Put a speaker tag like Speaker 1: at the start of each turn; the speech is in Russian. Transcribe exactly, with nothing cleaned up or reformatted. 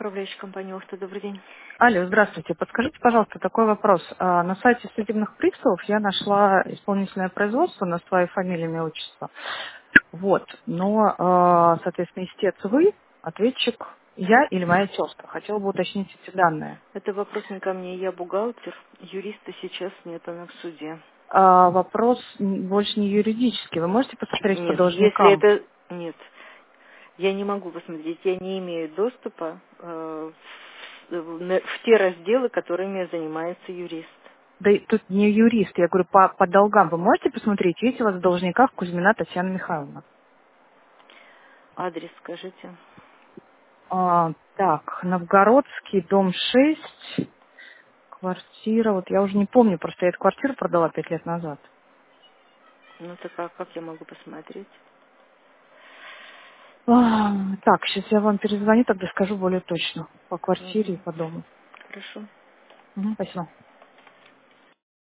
Speaker 1: Управляющая компания «Охта», добрый день.
Speaker 2: Алло, здравствуйте. Подскажите, пожалуйста, такой вопрос. А, На сайте судебных приставов я нашла исполнительное производство на свою фамилию, имя, отчество. Вот. Но, а, соответственно, истец вы, ответчик я или моя сестра. Хотела бы уточнить эти данные.
Speaker 1: Это вопрос не ко мне, я бухгалтер, юриста сейчас нет, она в суде.
Speaker 2: А, Вопрос м, больше не юридический. Вы можете посмотреть по
Speaker 1: Нет, если
Speaker 2: должникам?
Speaker 1: это... Нет, я не могу посмотреть, я не имею доступа э, в, в- на- в те разделы, которыми занимается юрист.
Speaker 2: Да и тут не юрист, я говорю, по, по долгам вы можете посмотреть, есть у вас в должниках Кузьмина Татьяна Михайловна?
Speaker 1: Адрес скажите.
Speaker 2: А, так, Новгородский, дом шесть. Квартира, вот я уже не помню, просто я эту квартиру продала пять лет назад.
Speaker 1: Ну так а как я могу посмотреть?
Speaker 2: А, так, сейчас я вам перезвоню, тогда скажу более точно. По квартире и
Speaker 1: Мгм.
Speaker 2: по дому.
Speaker 1: Хорошо.
Speaker 2: Мгм, спасибо.